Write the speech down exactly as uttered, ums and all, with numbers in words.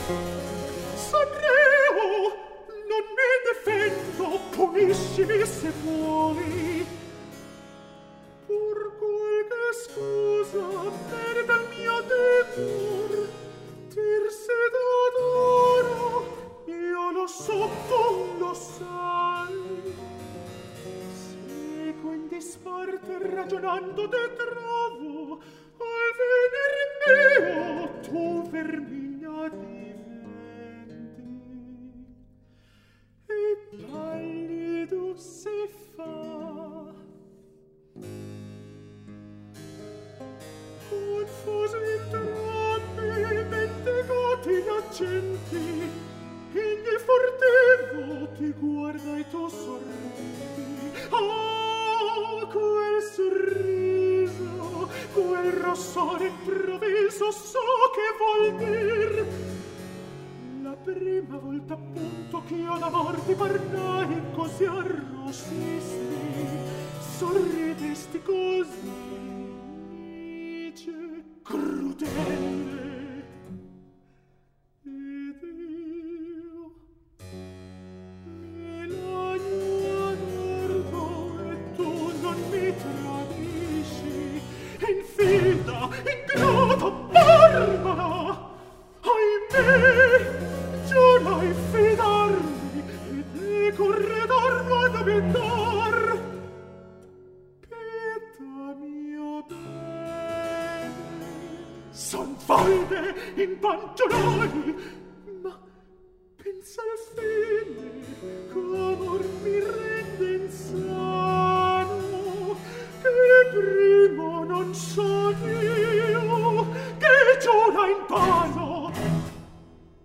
Sanremo, non mi difendo, puniscimi se vuoi. Pur qualche scusa per del mio decor, dirsi d'adoro, io lo so, tu lo sai. Seguo in disparte ragionando te trovo, al venir mio tu vermigna diventi, e pallido si fa. Confusi entrambi, mentecati gli accenti, egli fortevo ti guarda e tu sorridi. Ah, quel sorriso, quel rossore improvviso, so che vuol dir. La prima volta appunto ch'io d'amor ti parlai, così arrossisti, sorridesti così crudele. Ed io mi lagno adorno e tu non mi tradisci, infida, ingrata, barbara. Ahimè, giurai fidarmi ed e corredorlo ad abitar. Pietà mio bene, son falde in pancionai,